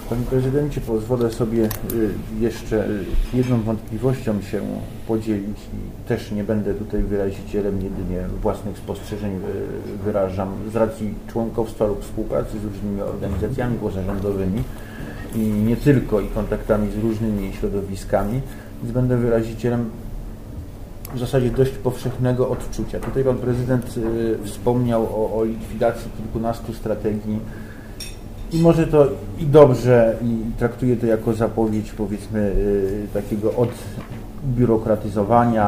Panie Prezydencie, pozwolę sobie jeszcze jedną wątpliwością się podzielić i też nie będę tutaj wyrazicielem jedynie własnych spostrzeżeń wyrażam z racji członkostwa lub współpracy z różnymi organizacjami pozarządowymi i nie tylko, i kontaktami z różnymi środowiskami, więc będę wyrazicielem w zasadzie dość powszechnego odczucia. Tutaj Pan Prezydent wspomniał o likwidacji kilkunastu strategii i może to i dobrze, i traktuję to jako zapowiedź, powiedzmy, takiego odbiurokratyzowania,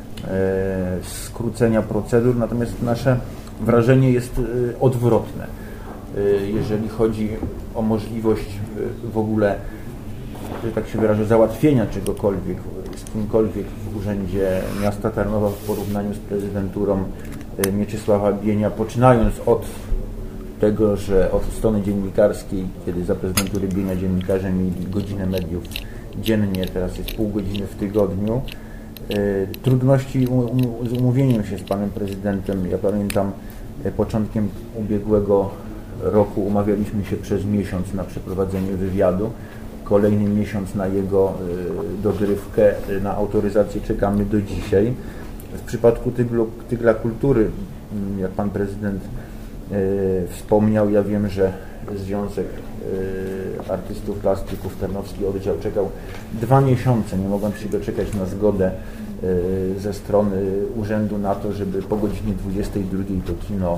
skrócenia procedur, natomiast nasze wrażenie jest odwrotne. Jeżeli chodzi o możliwość w ogóle, że tak się wyrażę, załatwienia czegokolwiek z kimkolwiek w Urzędzie Miasta Tarnowa w porównaniu z prezydenturą Mieczysława Bienia, poczynając od tego, że od strony dziennikarskiej, kiedy za prezydentury Bienia dziennikarze mieli godzinę mediów dziennie, teraz jest pół godziny w tygodniu. Trudności z umówieniem się z panem prezydentem. Ja pamiętam, początkiem ubiegłego roku umawialiśmy się przez miesiąc na przeprowadzenie wywiadu. Kolejny miesiąc na jego dogrywkę, na autoryzację czekamy do dzisiaj. W przypadku Tygla Kultury, jak pan prezydent wspomniał, ja wiem, że Związek Artystów Plastyków Tarnowski Oddział czekał 2 miesiące, nie mogłem się doczekać na zgodę ze strony urzędu na to, żeby po godzinie 22 to kino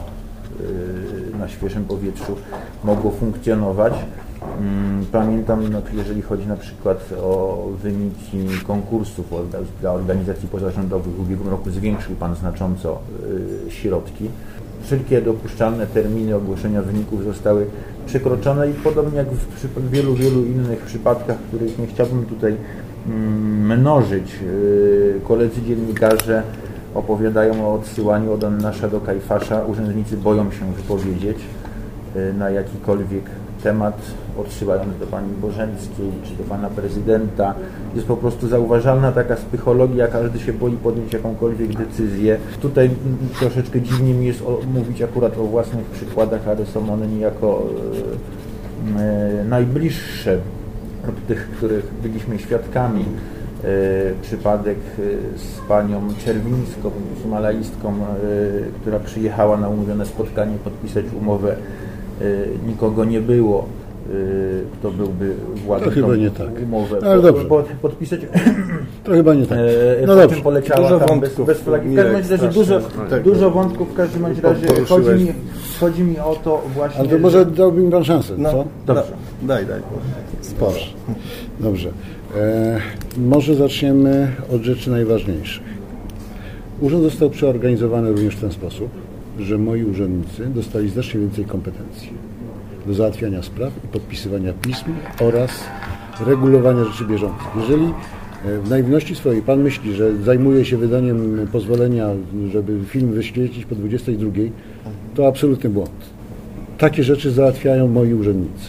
na świeżym powietrzu mogło funkcjonować. Pamiętam, jeżeli chodzi na przykład o wyniki konkursów dla organizacji pozarządowych, w ubiegłym roku zwiększył Pan znacząco środki. Wszelkie dopuszczalne terminy ogłoszenia wyników zostały przekroczone i podobnie jak w wielu innych przypadkach, których nie chciałbym tutaj mnożyć, koledzy dziennikarze opowiadają o odsyłaniu od Annasza do Kajfasza. Urzędnicy boją się wypowiedzieć na jakikolwiek temat, odsyłając do pani Bożenckiej czy do pana prezydenta. Jest po prostu zauważalna taka psychologia, każdy się boi podjąć jakąkolwiek decyzję. Tutaj troszeczkę dziwnie mi jest mówić akurat o własnych przykładach, ale są one niejako najbliższe od tych, których byliśmy świadkami. Przypadek z panią Czerwińską, somalaistką, która przyjechała na umówione spotkanie podpisać umowę. Nikogo nie było, kto byłby władzą umowę podpisać. To chyba nie tak. No dobrze. Poleciała dużo tam bez flagi. W każdym razie dużo wątków. W każdym razie chodzi mi o to właśnie. Ale to może dałby mi pan szansę, co? Dobrze. Daj. Sporo. Dobrze. Może zaczniemy od rzeczy najważniejszych. Urząd został przeorganizowany również w ten sposób, że moi urzędnicy dostali znacznie więcej kompetencji do załatwiania spraw i podpisywania pism oraz regulowania rzeczy bieżących. Jeżeli w naiwności swojej pan myśli, że zajmuje się wydaniem pozwolenia, żeby film wyświetlić po 22, to absolutny błąd. Takie rzeczy załatwiają moi urzędnicy.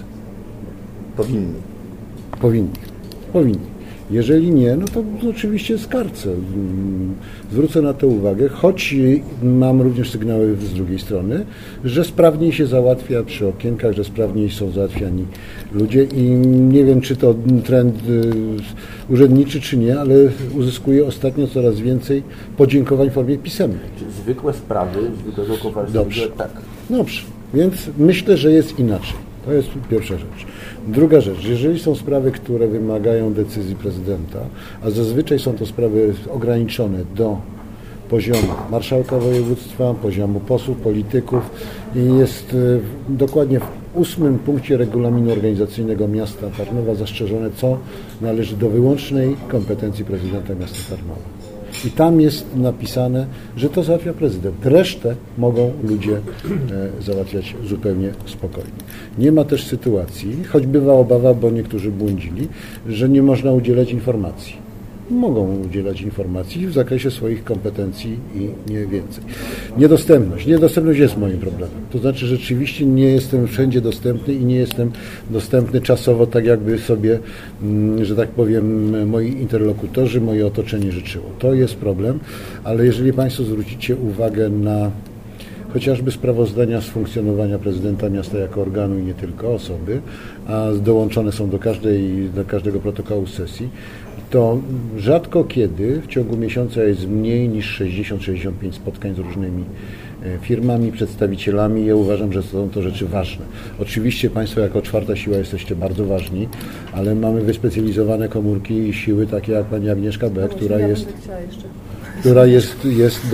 Powinni. Jeżeli nie, no to oczywiście skarcę. Zwrócę na to uwagę, choć mam również sygnały z drugiej strony, że sprawniej się załatwia przy okienkach, że sprawniej są załatwiani ludzie i nie wiem, czy to trend urzędniczy, czy nie, ale uzyskuję ostatnio coraz więcej podziękowań w formie pisemnej. Czy zwykłe sprawy, zwykłego Kowalskiego? Dobrze. Tak. Dobrze, więc myślę, że jest inaczej. To jest pierwsza rzecz. Druga rzecz, jeżeli są sprawy, które wymagają decyzji prezydenta, a zazwyczaj są to sprawy ograniczone do poziomu marszałka województwa, poziomu posłów, polityków i jest dokładnie w 8. punkcie regulaminu organizacyjnego miasta Tarnowa zastrzeżone, co należy do wyłącznej kompetencji prezydenta miasta Tarnowa. I tam jest napisane, że to załatwia prezydent. Resztę mogą ludzie załatwiać zupełnie spokojnie. Nie ma też sytuacji, choć bywa obawa, bo niektórzy błądzili, że nie można udzielać informacji. Mogą udzielać informacji w zakresie swoich kompetencji i nie więcej. Niedostępność. Niedostępność jest moim problemem. To znaczy rzeczywiście nie jestem wszędzie dostępny i nie jestem dostępny czasowo, tak jakby sobie, że tak powiem, moi interlokutorzy, moje otoczenie życzyło. To jest problem, ale jeżeli Państwo zwrócicie uwagę na chociażby sprawozdania z funkcjonowania prezydenta miasta jako organu i nie tylko osoby, a dołączone są do każdego protokołu sesji, to rzadko kiedy w ciągu miesiąca jest mniej niż 60-65 spotkań z różnymi firmami, przedstawicielami. Ja uważam, że są to rzeczy ważne. Oczywiście Państwo jako czwarta siła jesteście bardzo ważni, ale mamy wyspecjalizowane komórki i siły takie jak pani Agnieszka B., która jest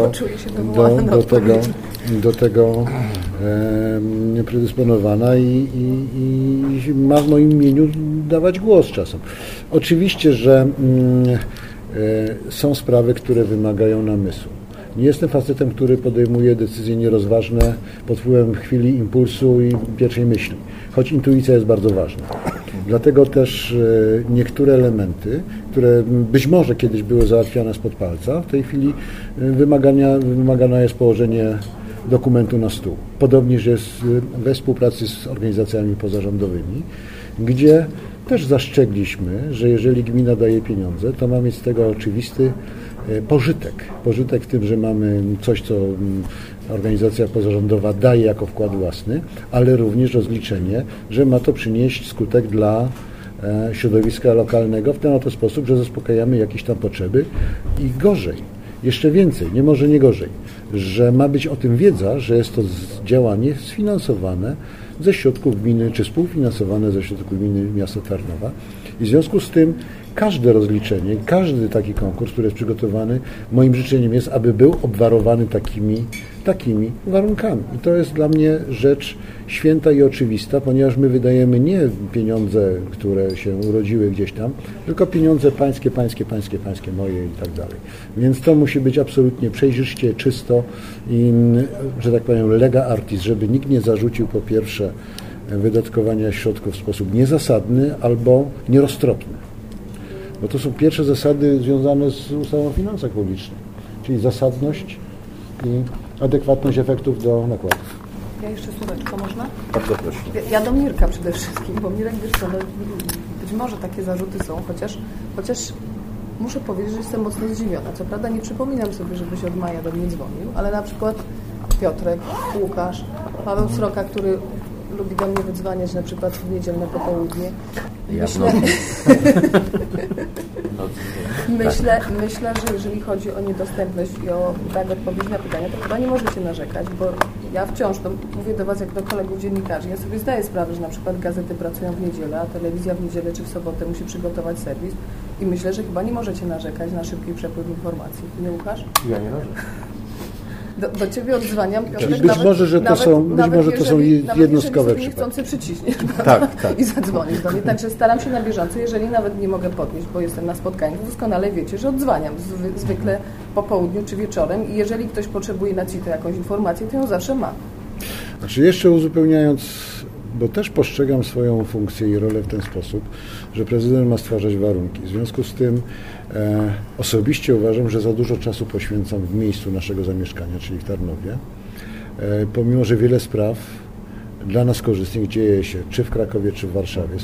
do tego predysponowana i ma w moim imieniu dawać głos czasem. Oczywiście, że są sprawy, które wymagają namysłu. Nie jestem facetem, który podejmuje decyzje nierozważne pod wpływem chwili, impulsu i pierwszej myśli, choć intuicja jest bardzo ważna. Dlatego też niektóre elementy, które być może kiedyś były załatwiane spod palca, w tej chwili wymagane jest położenie dokumentu na stół. Podobnież jest we współpracy z organizacjami pozarządowymi, gdzie też zastrzegliśmy, że jeżeli gmina daje pieniądze, to ma mieć z tego oczywisty pożytek. Pożytek w tym, że mamy coś, co organizacja pozarządowa daje jako wkład własny, ale również rozliczenie, że ma to przynieść skutek dla środowiska lokalnego w ten oto sposób, że zaspokajamy jakieś tam potrzeby i gorzej, jeszcze więcej, nie gorzej, że ma być o tym wiedza, że jest to działanie sfinansowane ze środków gminy, czy współfinansowane ze środków gminy miasta Tarnowa i w związku z tym każde rozliczenie, każdy taki konkurs, który jest przygotowany, moim życzeniem jest, aby był obwarowany takimi warunkami. I to jest dla mnie rzecz święta i oczywista, ponieważ my wydajemy nie pieniądze, które się urodziły gdzieś tam, tylko pieniądze pańskie, moje i tak dalej. Więc to musi być absolutnie przejrzyście, czysto i, że tak powiem, lega artis, żeby nikt nie zarzucił po pierwsze wydatkowania środków w sposób niezasadny albo nieroztropny. Bo to są pierwsze zasady związane z ustawą o finansach publicznych, czyli zasadność i adekwatność efektów do nakładów. Ja jeszcze słóweczko, można? Bardzo proszę. Ja do Mirka przede wszystkim, bo Mirek, wiesz co, być może takie zarzuty są, chociaż muszę powiedzieć, że jestem mocno zdziwiona. Co prawda nie przypominam sobie, żebyś od maja do mnie dzwonił, ale na przykład Piotrek, Łukasz, Paweł Sroka, który lubi do mnie wydzwaniać na przykład w niedzielne popołudnie. Myślę, że jeżeli chodzi o niedostępność i o brak odpowiedzi na pytania, to chyba nie możecie narzekać, bo ja wciąż, mówię do Was jak do kolegów dziennikarzy, ja sobie zdaję sprawę, że na przykład gazety pracują w niedzielę, a telewizja w niedzielę czy w sobotę musi przygotować serwis i myślę, że chyba nie możecie narzekać na szybki przepływ informacji. Nie, Łukasz? Ja nie narzekam. Do Ciebie odzwaniam, Piotrek, być może to są jednostkowe przypadki. Niechcący przyciśniesz tak. i zadzwonisz do mnie. Także staram się na bieżąco, jeżeli nawet nie mogę podnieść, bo jestem na spotkaniu, to doskonale wiecie, że odzwaniam zwykle po południu czy wieczorem i jeżeli ktoś potrzebuje na CITO jakąś informację, to ją zawsze ma. Znaczy jeszcze uzupełniając, bo też postrzegam swoją funkcję i rolę w ten sposób, że prezydent ma stwarzać warunki. W związku z tym osobiście uważam, że za dużo czasu poświęcam w miejscu naszego zamieszkania, czyli w Tarnowie, pomimo że wiele spraw dla nas korzystnych dzieje się czy w Krakowie, czy w Warszawie.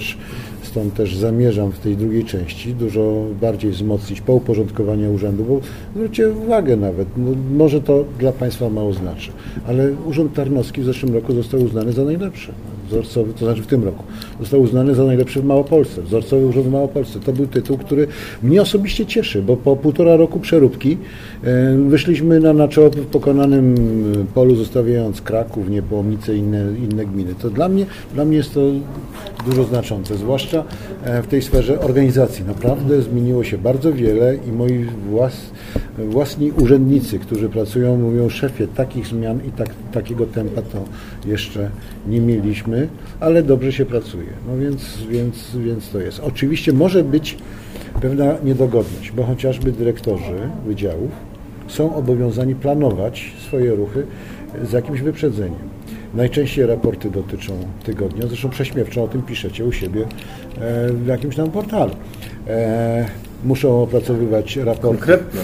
Stąd też zamierzam w tej drugiej części dużo bardziej wzmocnić pouporządkowanie urzędu, bo zwróćcie uwagę nawet, może to dla Państwa mało znaczy, ale Urząd Tarnowski w zeszłym roku został uznany za najlepszy. Wzorcowy, to znaczy w tym roku, został uznany za najlepszy w Małopolsce, wzorcowy urząd w Małopolsce. To był tytuł, który mnie osobiście cieszy, bo po 1,5 roku przeróbki wyszliśmy na czoło w pokonanym polu, zostawiając Kraków, Niepołomice i inne gminy. To dla mnie jest to dużo znaczące, zwłaszcza w tej sferze organizacji. Naprawdę zmieniło się bardzo wiele i moi własni urzędnicy, którzy pracują, mówią: szefie, takich zmian i takiego tempa to jeszcze nie mieliśmy, ale dobrze się pracuje. No więc to jest. Oczywiście może być pewna niedogodność, bo chociażby dyrektorzy wydziałów są obowiązani planować swoje ruchy z jakimś wyprzedzeniem. Najczęściej raporty dotyczą tygodnia, zresztą prześmiewczo o tym piszecie u siebie w jakimś tam portalu. Muszą opracowywać raport.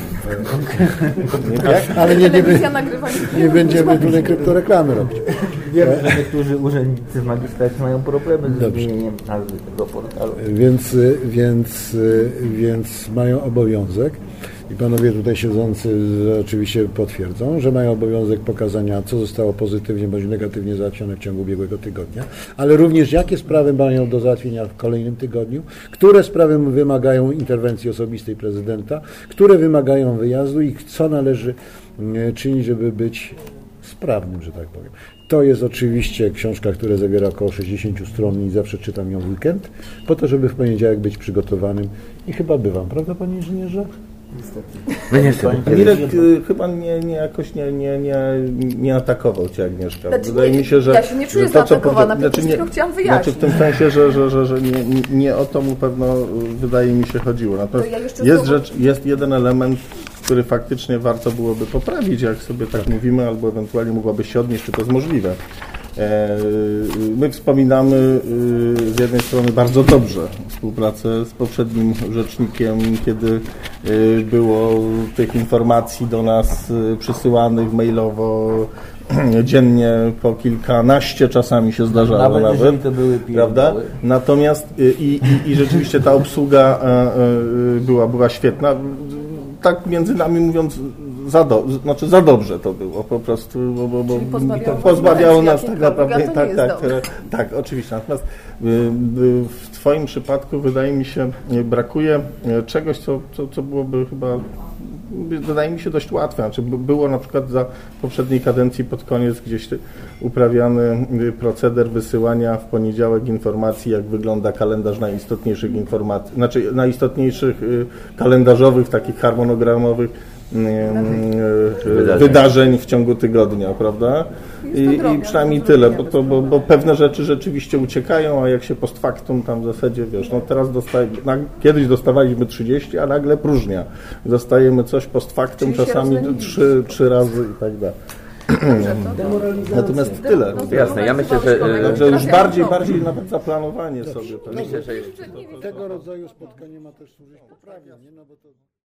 Ale nie będziemy tutaj kryptoreklamy robić. Wiem, że niektórzy urzędnicy w magistracie mają problemy ze zmienieniem nazwy tego portalu. Więc mają obowiązek. i panowie tutaj siedzący oczywiście potwierdzą, że mają obowiązek pokazania, co zostało pozytywnie bądź negatywnie załatwione w ciągu ubiegłego tygodnia, ale również jakie sprawy mają do załatwienia w kolejnym tygodniu, które sprawy wymagają interwencji osobistej prezydenta, które wymagają wyjazdu i co należy czynić, żeby być sprawnym, że tak powiem. To jest oczywiście książka, która zawiera około 60 stron i zawsze czytam ją w weekend, po to, żeby w poniedziałek być przygotowanym i chyba bywam, prawda panie inżynierze? Mirek chyba nie atakował cię, Agnieszka. Wydaje mi się, że ja się nie czuję zaatakowana, tylko chciałam wyjaśnić. w tym sensie, że nie o to mu pewno wydaje mi się chodziło. Natomiast jest jeden element, który faktycznie warto byłoby poprawić, jak sobie tak mówimy, albo ewentualnie mogłaby się odnieść, czy to jest możliwe. My wspominamy z jednej strony bardzo dobrze współpracę z poprzednim rzecznikiem, kiedy było tych informacji do nas przysyłanych mailowo dziennie po kilkanaście czasami się zdarzało nawet to były prawda? Natomiast i rzeczywiście ta obsługa była świetna. Tak między nami mówiąc, za dobrze to było po prostu, bo pozbawiało nas tak naprawdę, tak, oczywiście. Natomiast w Twoim przypadku wydaje mi się brakuje czegoś, co byłoby chyba, wydaje mi się dość łatwe. Znaczy było na przykład za poprzedniej kadencji pod koniec gdzieś uprawiany proceder wysyłania w poniedziałek informacji, jak wygląda kalendarz najistotniejszych informacji, znaczy najistotniejszych kalendarzowych, takich harmonogramowych wydarzeń w ciągu tygodnia, prawda? I przynajmniej tyle, bo pewne rzeczy rzeczywiście uciekają, a jak się post factum tam w zasadzie, wiesz, no teraz kiedyś dostawaliśmy 30, a nagle próżnia. Dostajemy coś post factum, czasami 3 razy i tak dalej. Natomiast tyle. Jasne, ja myślę, że... Także już bardziej nawet zaplanowanie sobie. Myślę, że jeszcze... Tego rodzaju spotkanie ma też służyć poprawie, nie? No bo to...